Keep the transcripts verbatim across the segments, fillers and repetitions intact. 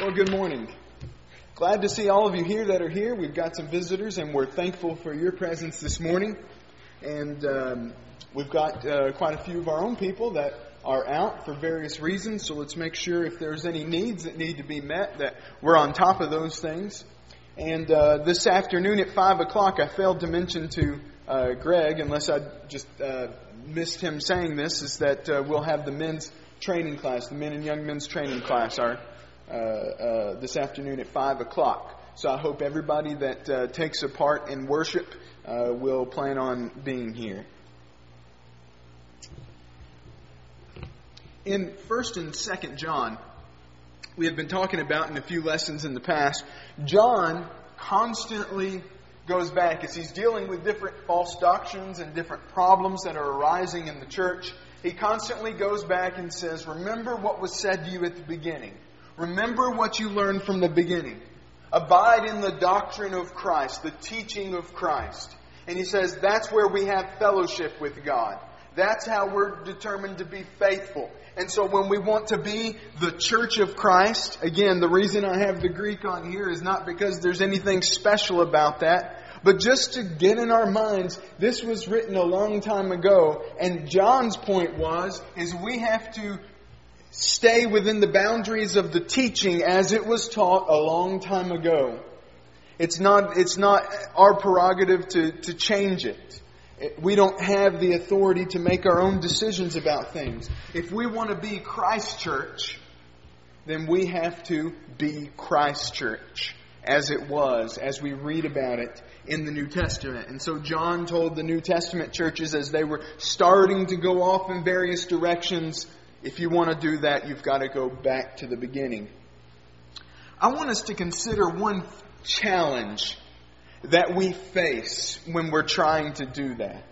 Well, good morning. Glad to see all of you here that are here. We've got some visitors, and we're thankful for your presence this morning. And um, we've got uh, quite a few of our own people that are out for various reasons. So let's make sure if there's any needs that need to be met, that we're on top of those things. And uh, this afternoon at five o'clock, I failed to mention to uh, Greg, unless I just uh, missed him saying this, is that uh, we'll have the men's training class, the men and young men's training class, our Uh, uh, this afternoon at five o'clock. So I hope everybody that uh, takes a part in worship uh, will plan on being here. In First and Second John, we have been talking about in a few lessons in the past, John constantly goes back as he's dealing with different false doctrines and different problems that are arising in the church. He constantly goes back and says, remember what was said to you at the beginning. Remember what you learned from the beginning. Abide in the doctrine of Christ, the teaching of Christ. And he says that's where we have fellowship with God. That's how we're determined to be faithful. And so when we want to be the church of Christ, again, the reason I have the Greek on here is not because there's anything special about that, but just to get in our minds, this was written a long time ago. And John's point was, is we have to stay within the boundaries of the teaching as it was taught a long time ago. It's not, it's not our prerogative to, to change it. We don't have the authority to make our own decisions about things. If we want to be Christ Church, then we have to be Christ Church as it was, as we read about it in the New Testament. And so John told the New Testament churches as they were starting to go off in various directions, if you want to do that, you've got to go back to the beginning. I want us to consider one challenge that we face when we're trying to do that.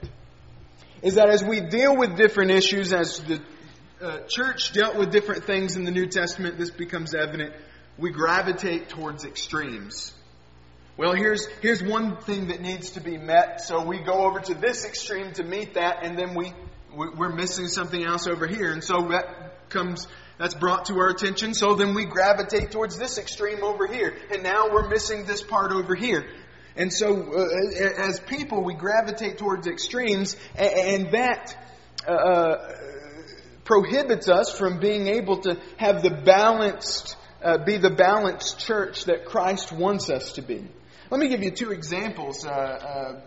Is that as we deal with different issues, as the uh, church dealt with different things in the New Testament, this becomes evident, we gravitate towards extremes. Well, here's here's one thing that needs to be met, so we go over to this extreme to meet that, and then we we're missing something else over here. And so that comes, that's brought to our attention. So then we gravitate towards this extreme over here. And now we're missing this part over here. And so uh, as people, we gravitate towards extremes. And that uh, prohibits us from being able to have the balanced, uh, be the balanced church that Christ wants us to be. Let me give you two examples uh, uh,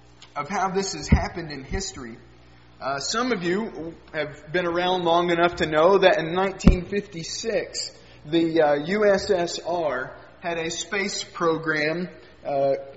of how this has happened in history. Uh, some of you have been around long enough to know that in nineteen fifty-six, the uh, U S S R had a space program, uh,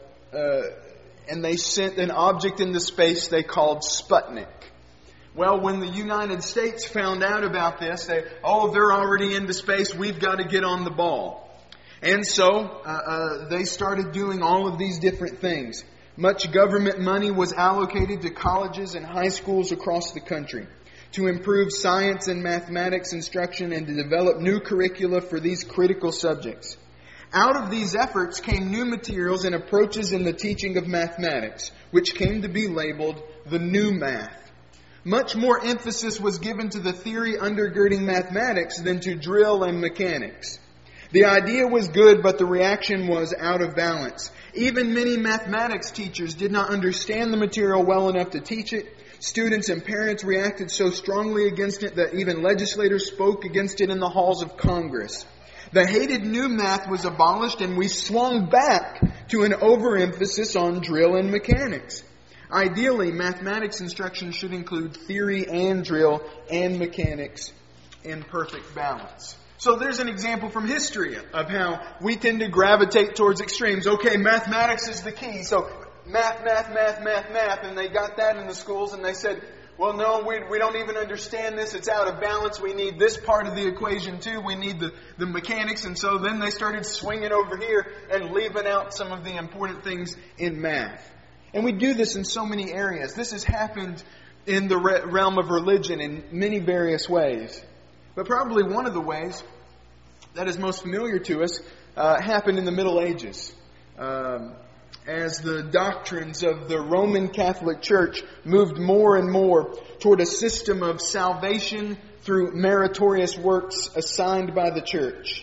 uh, and they sent an object into space they called Sputnik. Well, when the United States found out about this, they, oh, they're already into space, we've got to get on the ball. And so uh, uh, they started doing all of these different things. Much government money was allocated to colleges and high schools across the country to improve science and mathematics instruction and to develop new curricula for these critical subjects. Out of these efforts came new materials and approaches in the teaching of mathematics, which came to be labeled the New Math. Much more emphasis was given to the theory undergirding mathematics than to drill and mechanics. The idea was good, but the reaction was out of balance. Even many mathematics teachers did not understand the material well enough to teach it. Students and parents reacted so strongly against it that even legislators spoke against it in the halls of Congress. The hated new math was abolished, and we swung back to an overemphasis on drill and mechanics. Ideally, mathematics instruction should include theory and drill and mechanics in perfect balance. So there's an example from history of how we tend to gravitate towards extremes. Okay, mathematics is the key. So math, math, math, math, math. And they got that in the schools and they said, well, no, we we don't even understand this. It's out of balance. We need this part of the equation too. We need the, the mechanics. And so then they started swinging over here and leaving out some of the important things in math. And we do this in so many areas. This has happened in the re- realm of religion in many various ways. But probably one of the ways that is most familiar to us uh, happened in the Middle Ages. Um, as the doctrines of the Roman Catholic Church moved more and more toward a system of salvation through meritorious works assigned by the church.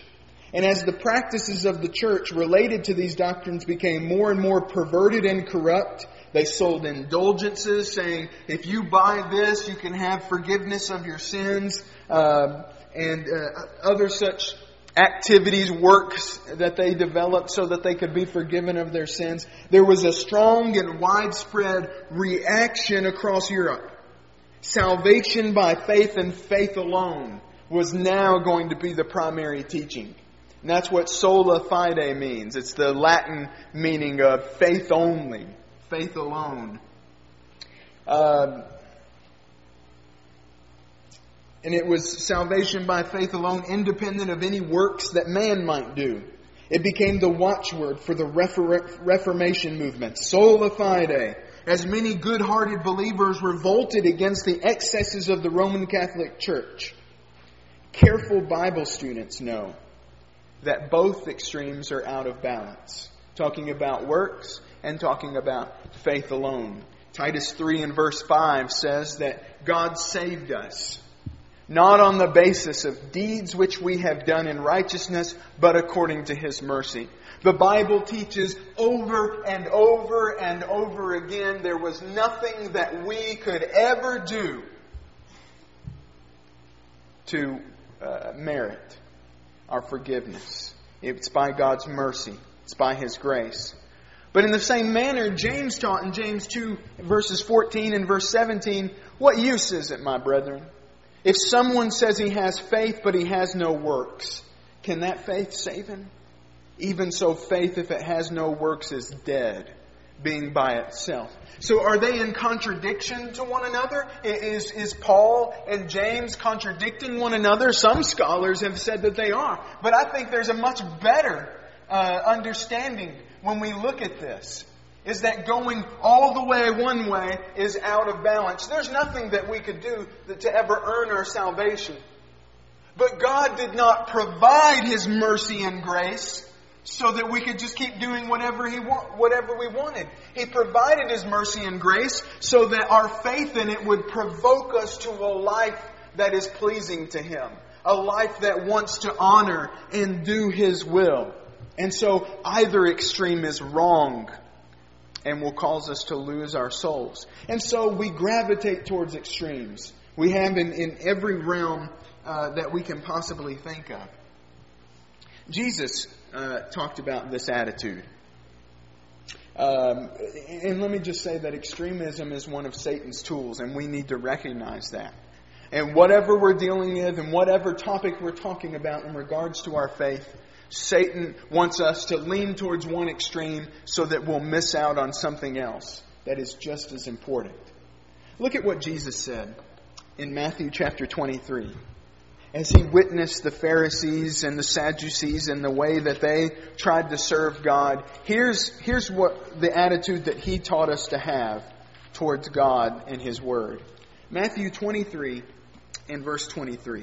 And as the practices of the church related to these doctrines became more and more perverted and corrupt, they sold indulgences, saying, if you buy this, you can have forgiveness of your sins, uh, and uh, other such activities, works that they developed so that they could be forgiven of their sins. There was a strong and widespread reaction across Europe. Salvation by faith and faith alone was now going to be the primary teaching. And that's what sola fide means. It's the Latin meaning of faith only, faith alone. Uh, and it was salvation by faith alone, independent of any works that man might do. It became the watchword for the Refor- Reformation movement, sola fide. As many good-hearted believers revolted against the excesses of the Roman Catholic Church. Careful Bible students know that both extremes are out of balance. Talking about works and talking about faith alone. Titus three and verse five says that God saved us, not on the basis of deeds which we have done in righteousness, but according to His mercy. The Bible teaches over and over and over again there was nothing that we could ever do to uh, merit our forgiveness. It's by God's mercy. It's by His grace. But in the same manner, James taught in James two, verses fourteen and verse seventeen, what use is it, my brethren? If someone says he has faith, but he has no works, can that faith save him? Even so, faith, if it has no works, is dead, being by itself. So are they in contradiction to one another? Is, is Paul and James contradicting one another? Some scholars have said that they are. But I think there's a much better uh, understanding when we look at this. Is that going all the way one way is out of balance. There's nothing that we could do to ever earn our salvation. But God did not provide His mercy and grace so that we could just keep doing whatever He wa- whatever we wanted. He provided His mercy and grace so that our faith in it would provoke us to a life that is pleasing to Him. A life that wants to honor and do His will. And so either extreme is wrong and will cause us to lose our souls. And so we gravitate towards extremes. We have in, in every realm uh, that we can possibly think of. Jesus uh, talked about this attitude. Um, and let me just say that extremism is one of Satan's tools, and we need to recognize that. And whatever we're dealing with and whatever topic we're talking about in regards to our faith, Satan wants us to lean towards one extreme so that we'll miss out on something else that is just as important. Look at what Jesus said in Matthew chapter twenty-three. As He witnessed the Pharisees and the Sadducees and the way that they tried to serve God, here's, here's what the attitude that He taught us to have towards God and His Word. Matthew twenty-three and verse twenty-three.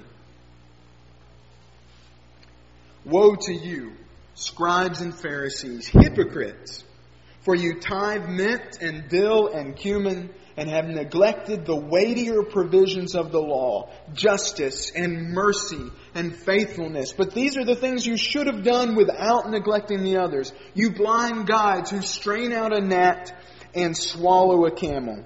Woe to you, scribes and Pharisees, hypocrites! For you tithe mint and dill and cumin, and have neglected the weightier provisions of the law, justice and mercy and faithfulness. But these are the things you should have done without neglecting the others. You blind guides who strain out a gnat and swallow a camel.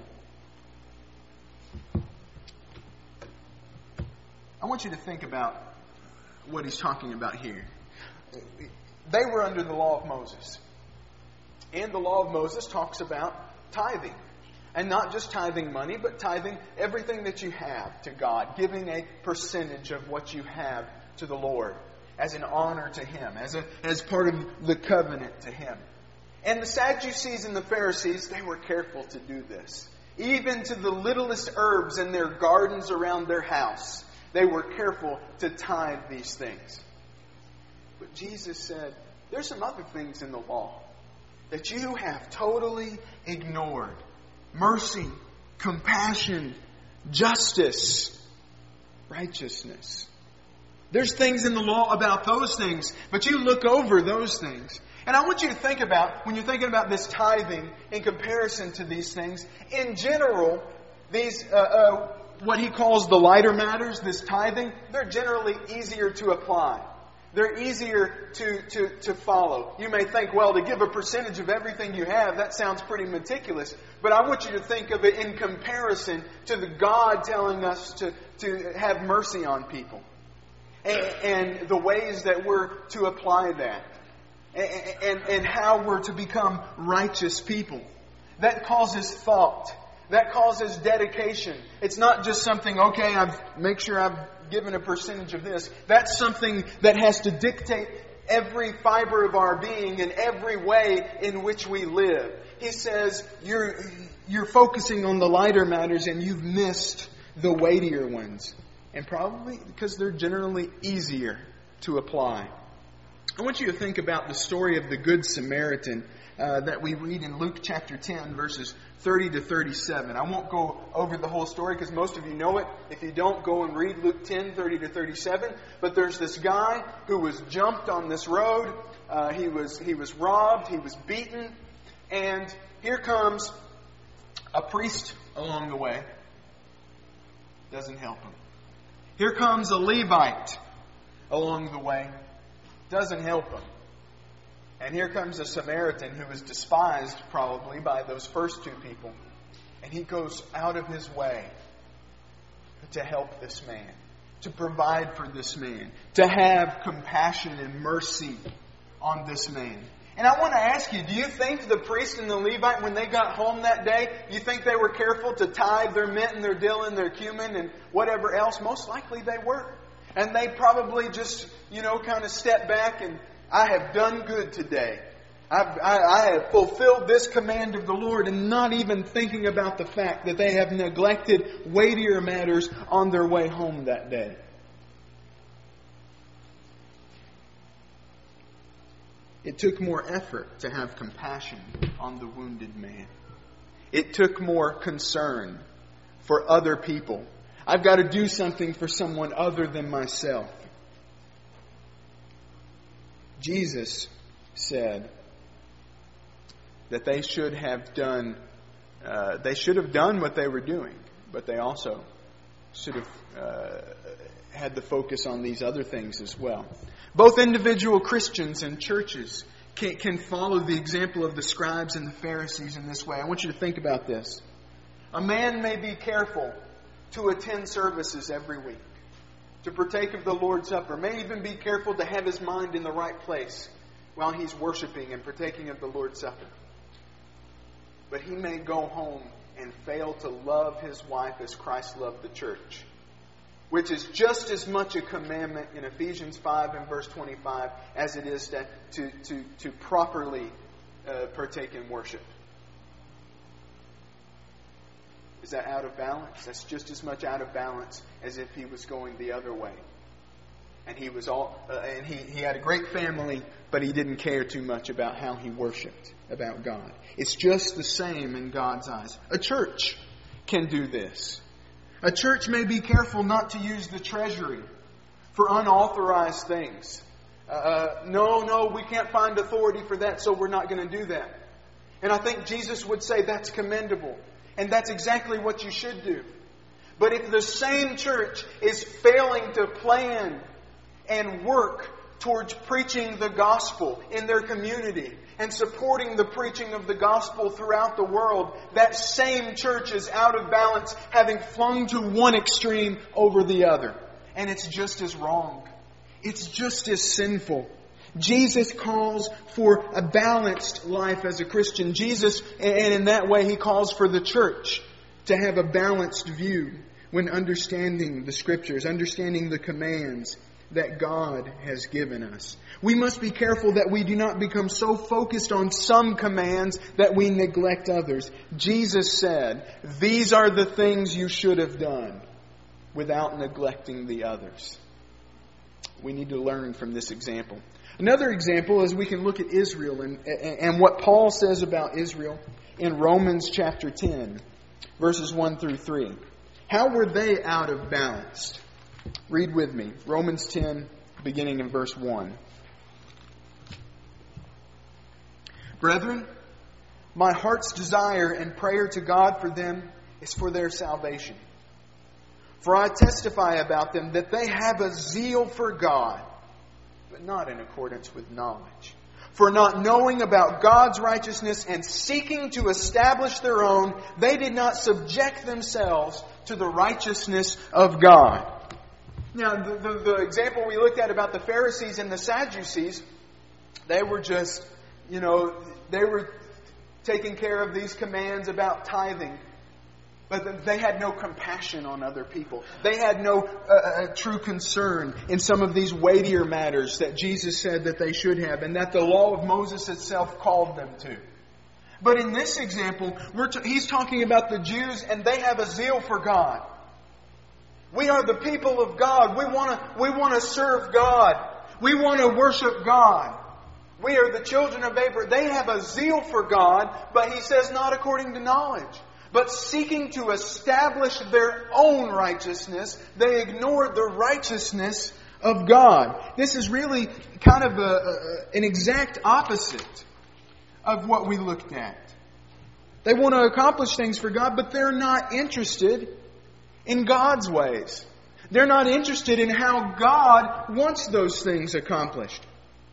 I want you to think about what he's talking about here. They were under the law of Moses. And the law of Moses talks about tithing. And not just tithing money, but tithing everything that you have to God. Giving a percentage of what you have to the Lord as an honor to Him, as a as part of the covenant to Him. And the Sadducees and the Pharisees, they were careful to do this. Even to the littlest herbs in their gardens around their house, they were careful to tithe these things. But Jesus said, there's some other things in the law that you have totally ignored. Mercy, compassion, justice, righteousness. There's things in the law about those things, but you look over those things. And I want you to think about, when you're thinking about this tithing in comparison to these things, in general, these uh, uh, what he calls the lighter matters, this tithing, they're generally easier to apply. They're easier to, to, to follow. You may think, well, to give a percentage of everything you have, that sounds pretty meticulous. But I want you to think of it in comparison to the God telling us to, to have mercy on people. And, and the ways that we're to apply that. And, and, and how we're to become righteous people. That causes thought. That causes dedication. It's not just something, okay, I've make sure I've given a percentage of this. That's something that has to dictate every fiber of our being and every way in which we live. He says you're you're focusing on the lighter matters and you've missed the weightier ones. And probably because they're generally easier to apply. I want you to think about the story of the Good Samaritan uh, that we read in Luke chapter ten, verses thirty to thirty-seven. I won't go over the whole story because most of you know it. If you don't, go and read Luke ten, thirty to thirty-seven. But there's this guy who was jumped on this road. Uh, he was he was robbed. He was beaten. And here comes a priest along the way. Doesn't help him. Here comes a Levite along the way. Doesn't help him. And here comes a Samaritan who is despised probably by those first two people. And he goes out of his way to help this man, to provide for this man, to have compassion and mercy on this man. And I want to ask you, do you think the priest and the Levite, when they got home that day, you think they were careful to tithe their mint and their dill and their cumin and whatever else? Most likely they were. And they probably just, you know, kind of stepped back and, I have done good today. I've, I, I have fulfilled this command of the Lord, and not even thinking about the fact that they have neglected weightier matters on their way home that day. It took more effort to have compassion on the wounded man. It took more concern for other people. I've got to do something for someone other than myself. Jesus said that they should have done uh, they should have done what they were doing, but they also should have uh, had the focus on these other things as well. Both individual Christians and churches can, can follow the example of the scribes and the Pharisees in this way. I want you to think about this. A man may be careful to attend services every week, to partake of the Lord's Supper, may even be careful to have his mind in the right place while he's worshiping and partaking of the Lord's Supper. But he may go home and fail to love his wife as Christ loved the church, which is just as much a commandment in Ephesians five and verse twenty-five as it is to, to, to, to properly uh, partake in worship. Is that out of balance? That's just as much out of balance as if he was going the other way. And he was all, uh, and he, he had a great family, but he didn't care too much about how he worshipped, about God. It's just the same in God's eyes. A church can do this. A church may be careful not to use the treasury for unauthorized things. Uh, no, no, we can't find authority for that, so we're not going to do that. And I think Jesus would say that's commendable. And that's exactly what you should do. But if the same church is failing to plan and work towards preaching the gospel in their community and supporting the preaching of the gospel throughout the world, that same church is out of balance, having flung to one extreme over the other. And it's just as wrong. It's just as sinful. Jesus calls for a balanced life as a Christian. Jesus, and in that way, He calls for the church to have a balanced view when understanding the Scriptures, understanding the commands that God has given us. We must be careful that we do not become so focused on some commands that we neglect others. Jesus said, "These are the things you should have done," without neglecting the others. We need to learn from this example. Another example is we can look at Israel and, and what Paul says about Israel in Romans chapter ten, verses one through three. How were they out of balance? Read with me. Romans ten, beginning in verse one. "Brethren, my heart's desire and prayer to God for them is for their salvation. For I testify about them that they have a zeal for God, but not in accordance with knowledge. For not knowing about God's righteousness and seeking to establish their own, they did not subject themselves to the righteousness of God. Now, the, the, the example we looked at about the Pharisees and the Sadducees, they were just, you know, they were taking care of these commands about tithing. But they had no compassion on other people. They had no uh, uh, true concern in some of these weightier matters that Jesus said that they should have and that the law of Moses itself called them to. But in this example, we're t- he's talking about the Jews, and they have a zeal for God. We are the people of God. We want to we want to serve God. We want to worship God. We are the children of Abraham. They have a zeal for God, but he says not according to knowledge. But seeking to establish their own righteousness, they ignored the righteousness of God. This is really kind of a, a, an exact opposite of what we looked at. They want to accomplish things for God, but they're not interested in God's ways. They're not interested in how God wants those things accomplished.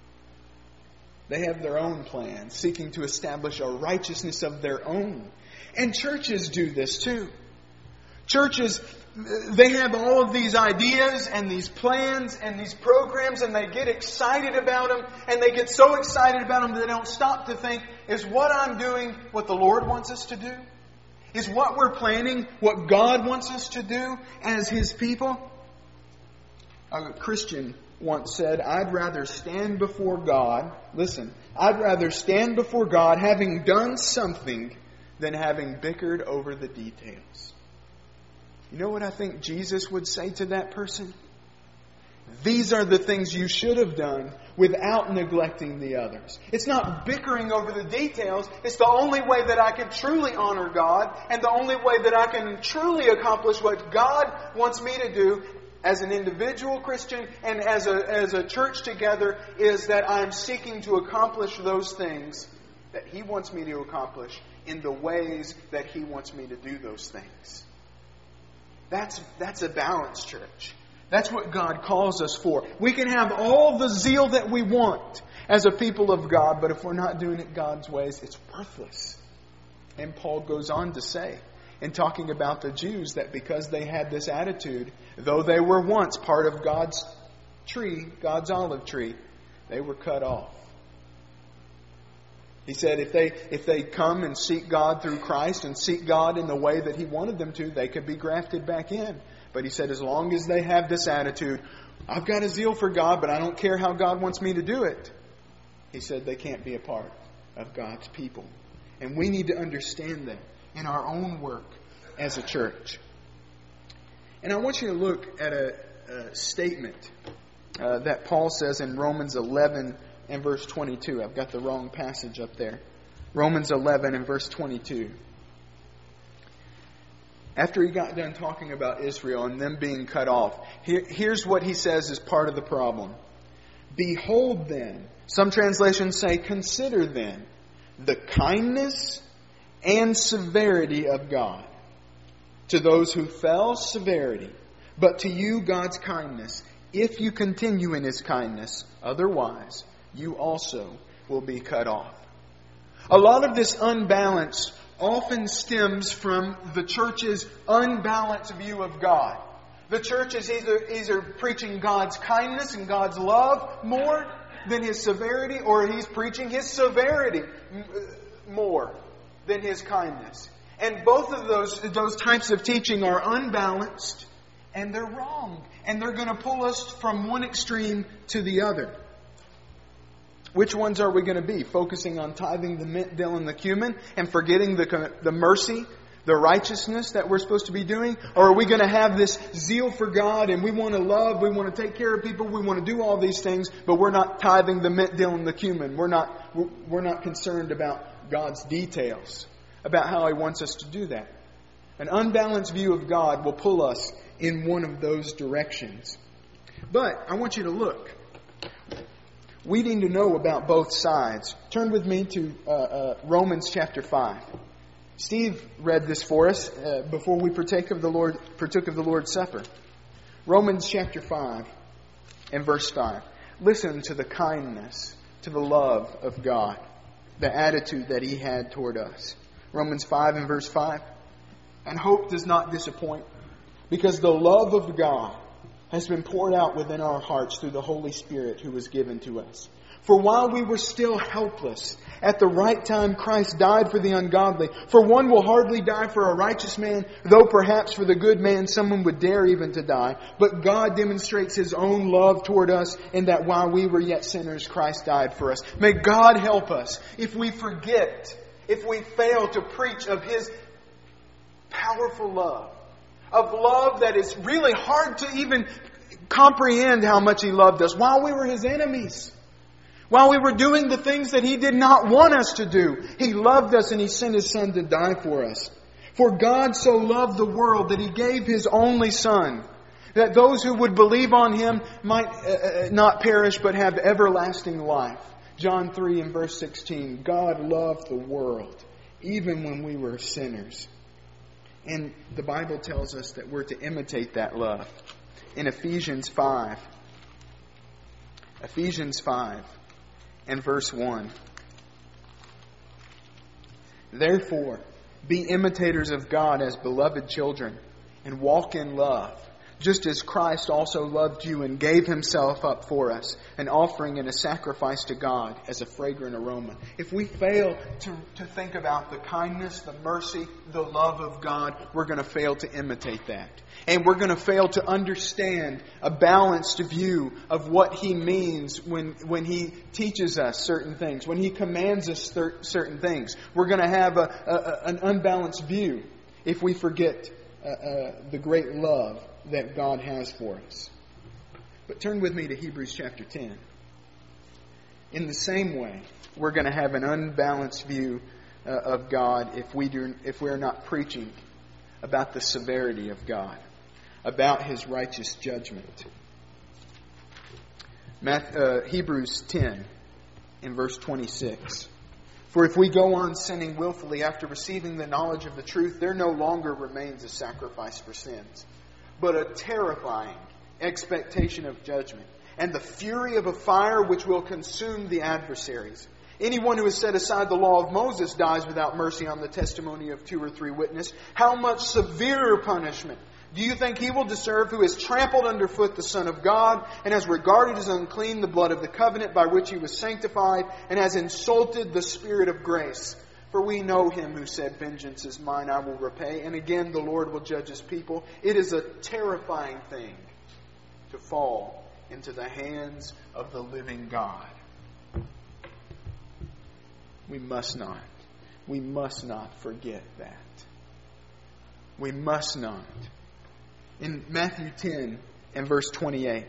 They have their own plans, seeking to establish a righteousness of their own. And churches do this too. Churches, they have all of these ideas and these plans and these programs, and they get excited about them, and they get so excited about them that they don't stop to think, is what I'm doing what the Lord wants us to do? Is what we're planning what God wants us to do as His people? A Christian once said, I'd rather stand before God, listen, I'd rather stand before God having done something than having bickered over the details. You know what I think Jesus would say to that person? These are the things you should have done without neglecting the others. It's not bickering over the details. It's the only way that I can truly honor God, and the only way that I can truly accomplish what God wants me to do as an individual Christian and as a, as a church together, is that I'm seeking to accomplish those things that He wants me to accomplish in the ways that He wants me to do those things. That's, that's a balanced church. That's what God calls us for. We can have all the zeal that we want as a people of God, but if we're not doing it God's ways, it's worthless. And Paul goes on to say, in talking about the Jews, that because they had this attitude, though they were once part of God's tree, God's olive tree, they were cut off. He said if they if they come and seek God through Christ and seek God in the way that He wanted them to, they could be grafted back in. But he said as long as they have this attitude, I've got a zeal for God, but I don't care how God wants me to do it, he said they can't be a part of God's people. And we need to understand that in our own work as a church. And I want you to look at a, a statement uh, that Paul says in Romans eleven and verse twenty-two. I've got the wrong passage up there. Romans eleven and verse twenty-two. After he got done talking about Israel and them being cut off, here, here's what he says is part of the problem. Behold then, some translations say, consider then, the kindness and severity of God. To those who fell, severity. But to you, God's kindness, if you continue in His kindness. Otherwise, you also will be cut off. A lot of this unbalance often stems from the church's unbalanced view of God. The church is either, either preaching God's kindness and God's love more than His severity, or He's preaching His severity more than His kindness. And both of those, those types of teaching are unbalanced, and they're wrong. And they're going to pull us from one extreme to the other. Which ones are we going to be? Focusing on tithing the mint, dill, and the cumin and forgetting the, the mercy, the righteousness that we're supposed to be doing? Or are we going to have this zeal for God and we want to love, we want to take care of people, we want to do all these things, but we're not tithing the mint, dill, and the cumin. We're not, we're not concerned about God's details, about how He wants us to do that. An unbalanced view of God will pull us in one of those directions. But I want you to look. We need to know about both sides. Turn with me to uh, uh, Romans chapter five. Steve read this for us uh, before we partake of the Lord, partook of the Lord's Supper. Romans chapter five and verse five. listen to the kindness, to the love of God, the attitude that He had toward us. Romans five and verse five. And hope does not disappoint, because the love of God has been poured out within our hearts through the Holy Spirit who was given to us. For while we were still helpless, at the right time Christ died for the ungodly. For one will hardly die for a righteous man, though perhaps for the good man someone would dare even to die. But God demonstrates His own love toward us in that while we were yet sinners, Christ died for us. May God help us if we forget, if we fail to preach of His powerful love. Of love that is really hard to even comprehend how much He loved us while we were His enemies. While we were doing the things that He did not want us to do, He loved us and He sent His Son to die for us. For God so loved the world that He gave His only Son, that those who would believe on Him might uh, not perish but have everlasting life. John three and verse sixteen, God loved the world even when we were sinners. And the Bible tells us that we're to imitate that love. In Ephesians five, Ephesians five, and verse one. Therefore, be imitators of God as beloved children, and walk in love, just as Christ also loved you and gave Himself up for us, an offering and a sacrifice to God as a fragrant aroma. If we fail to, to think about the kindness, the mercy, the love of God, we're going to fail to imitate that. And we're going to fail to understand a balanced view of what He means when, when He teaches us certain things, when He commands us thir- certain things. We're going to have a, a, an unbalanced view if we forget uh, uh, the great love that God has for us. But turn with me to Hebrews chapter ten. In the same way, we're going to have an unbalanced view uh, of God if we do, if we're not preaching about the severity of God, about His righteous judgment. Math, uh, Hebrews ten in verse twenty-six. For if we go on sinning willfully after receiving the knowledge of the truth, there no longer remains a sacrifice for sins, but a terrifying expectation of judgment and the fury of a fire which will consume the adversaries. Anyone who has set aside the law of Moses dies without mercy on the testimony of two or three witnesses. How much severer punishment do you think he will deserve who has trampled underfoot the Son of God and has regarded as unclean the blood of the covenant by which He was sanctified and has insulted the Spirit of grace? For we know Him who said, vengeance is mine, I will repay. And again, the Lord will judge His people. It is a terrifying thing to fall into the hands of the living God. We must not. We must not forget that. We must not. In Matthew ten and verse twenty-eight,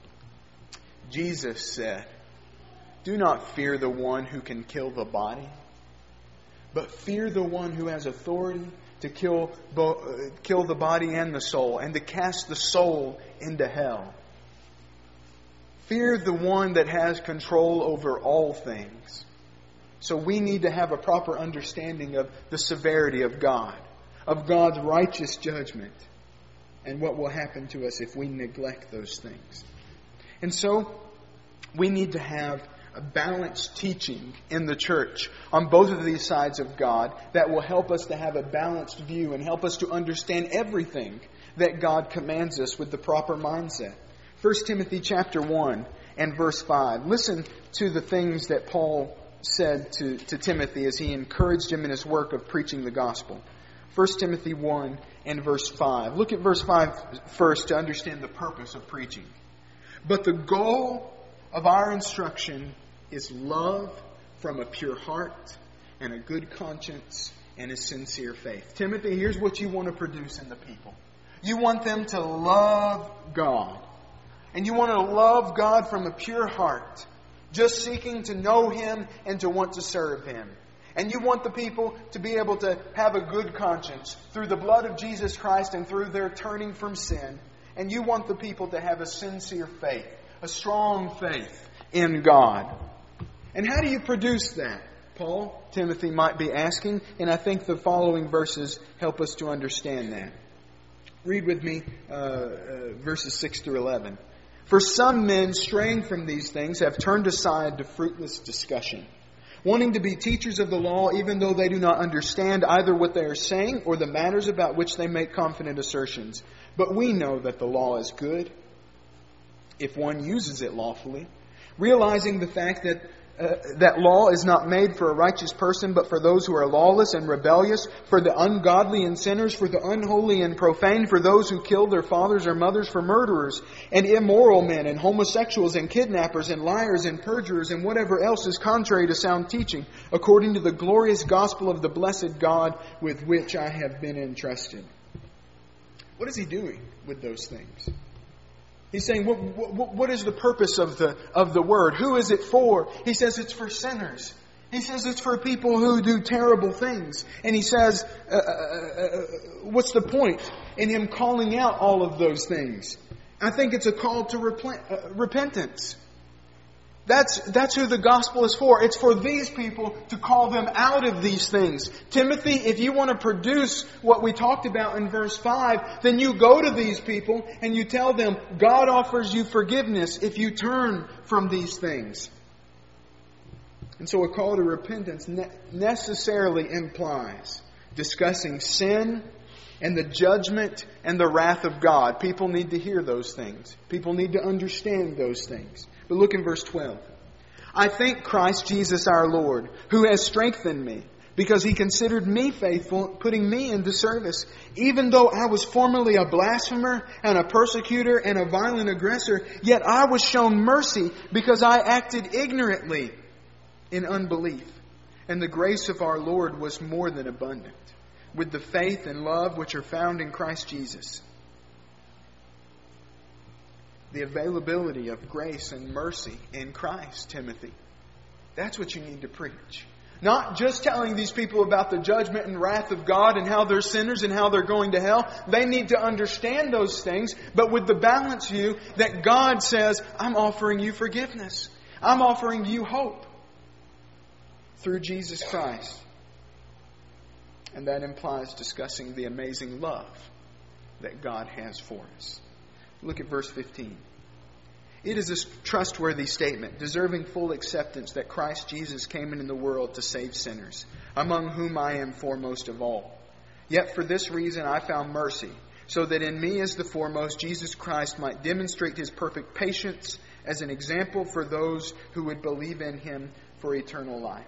Jesus said, do not fear the one who can kill the body, but fear the one who has authority to kill, bo- kill the body and the soul, and to cast the soul into hell. Fear the one that has control over all things. So we need to have a proper understanding of the severity of God, of God's righteous judgment, and what will happen to us if we neglect those things. And so we need to have a balanced teaching in the church on both of these sides of God that will help us to have a balanced view and help us to understand everything that God commands us with the proper mindset. First Timothy chapter one and verse five. Listen to the things that Paul said to, to Timothy as he encouraged him in his work of preaching the gospel. First Timothy one and verse five. Look at verse five first to understand the purpose of preaching. But the goal of our instruction is love from a pure heart and a good conscience and a sincere faith. Timothy, here's what you want to produce in the people. You want them to love God. And you want to love God from a pure heart, just seeking to know Him and to want to serve Him. And you want the people to be able to have a good conscience through the blood of Jesus Christ and through their turning from sin. And you want the people to have a sincere faith, a strong faith in God. And how do you produce that? Paul, Timothy might be asking, and I think the following verses help us to understand that. Read with me uh, uh, verses six through eleven. For some men, straying from these things, have turned aside to fruitless discussion, wanting to be teachers of the law, even though they do not understand either what they are saying or the matters about which they make confident assertions. But we know that the law is good if one uses it lawfully, realizing the fact that uh, that law is not made for a righteous person, but for those who are lawless and rebellious, for the ungodly and sinners, for the unholy and profane, for those who kill their fathers or mothers, for murderers and immoral men and homosexuals and kidnappers and liars and perjurers and whatever else is contrary to sound teaching, according to the glorious gospel of the blessed God with which I have been entrusted. What is he doing with those things? He's saying, what, what, what is the purpose of the, of the word? Who is it for? He says it's for sinners. He says it's for people who do terrible things. And he says, uh, uh, uh, what's the point in him calling out all of those things? I think it's a call to repent, uh, repentance. That's, that's who the gospel is for. It's for these people to call them out of these things. Timothy, if you want to produce what we talked about in verse five, then you go to these people and you tell them, God offers you forgiveness if you turn from these things. And so a call to repentance ne- necessarily implies discussing sin and the judgment and the wrath of God. People need to hear those things. People need to understand those things. But look in verse twelve. I thank Christ Jesus our Lord, who has strengthened me, because He considered me faithful, putting me into service, even though I was formerly a blasphemer and a persecutor and a violent aggressor, yet I was shown mercy because I acted ignorantly in unbelief. And the grace of our Lord was more than abundant, with the faith and love which are found in Christ Jesus. The availability of grace and mercy in Christ, Timothy. That's what you need to preach. Not just telling these people about the judgment and wrath of God and how they're sinners and how they're going to hell. They need to understand those things, but with the balanced view that God says, I'm offering you forgiveness. I'm offering you hope through Jesus Christ. And that implies discussing the amazing love that God has for us. Look at verse fifteen. It is a trustworthy statement, deserving full acceptance, that Christ Jesus came into the world to save sinners, among whom I am foremost of all. Yet for this reason I found mercy, so that in me as the foremost Jesus Christ might demonstrate His perfect patience as an example for those who would believe in Him for eternal life.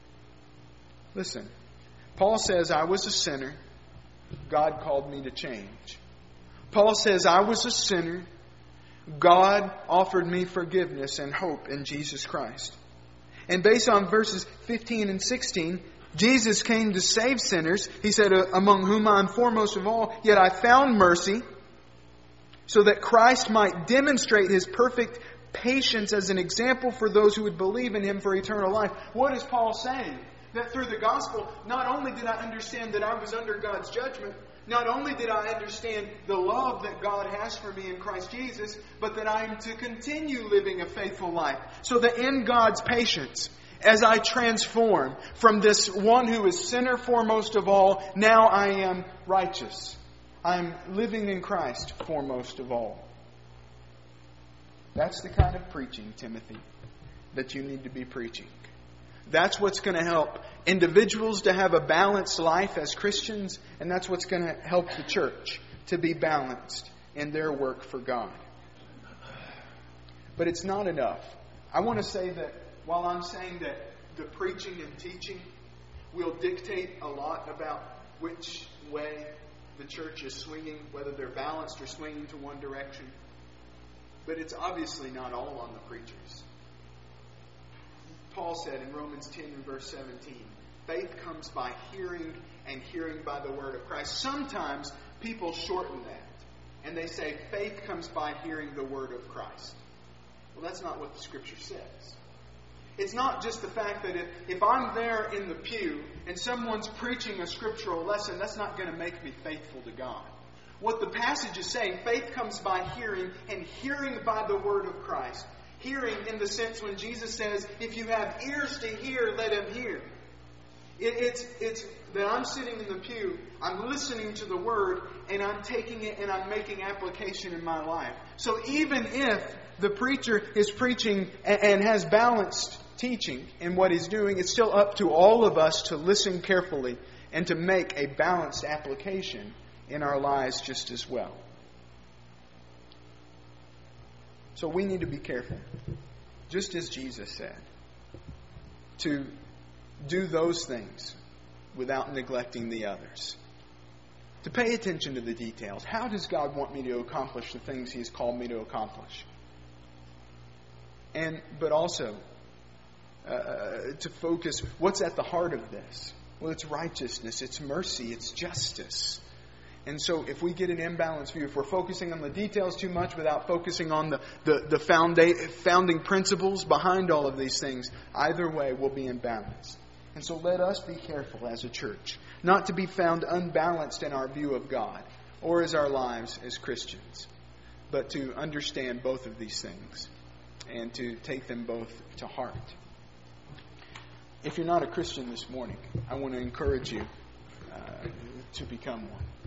Listen, Paul says, I was a sinner. God called me to change. Paul says, I was a sinner. God offered me forgiveness and hope in Jesus Christ. And based on verses fifteen and sixteen, Jesus came to save sinners. He said, among whom I am foremost of all, yet I found mercy, so that Christ might demonstrate His perfect patience as an example for those who would believe in Him for eternal life. What is Paul saying? That through the gospel, not only did I understand that I was under God's judgment, not only did I understand the love that God has for me in Christ Jesus, but that I am to continue living a faithful life. So that in God's patience, as I transform from this one who is sinner foremost of all, now I am righteous. I am living in Christ foremost of all. That's the kind of preaching, Timothy, that you need to be preaching. That's what's going to help individuals to have a balanced life as Christians, and that's what's going to help the church to be balanced in their work for God. But it's not enough. I want to say that while I'm saying that the preaching and teaching will dictate a lot about which way the church is swinging, whether they're balanced or swinging to one direction, but it's obviously not all on the preachers. Paul said in Romans ten and verse seventeen, faith comes by hearing, and hearing by the word of Christ. Sometimes people shorten that, and they say faith comes by hearing the word of Christ. Well, that's not what the Scripture says. It's not just the fact that if, if I'm there in the pew and someone's preaching a scriptural lesson, that's not going to make me faithful to God. What the passage is saying, faith comes by hearing, and hearing by the word of Christ. Hearing in the sense when Jesus says, if you have ears to hear, let him hear. It, it's, it's that I'm sitting in the pew, I'm listening to the Word, and I'm taking it and I'm making application in my life. So even if the preacher is preaching and, and has balanced teaching in what he's doing, it's still up to all of us to listen carefully and to make a balanced application in our lives just as well. So we need to be careful, just as Jesus said, to do those things without neglecting the others. To pay attention to the details. How does God want me to accomplish the things He has called me to accomplish? And but also uh, to focus, what's at the heart of this? Well, it's righteousness, it's mercy, it's justice. And so if we get an imbalanced view, if we're focusing on the details too much without focusing on the, the, the founda- founding principles behind all of these things, either way we'll be imbalanced. And so let us be careful as a church, not to be found unbalanced in our view of God or as our lives as Christians, but to understand both of these things and to take them both to heart. If you're not a Christian this morning, I want to encourage you uh, to become one.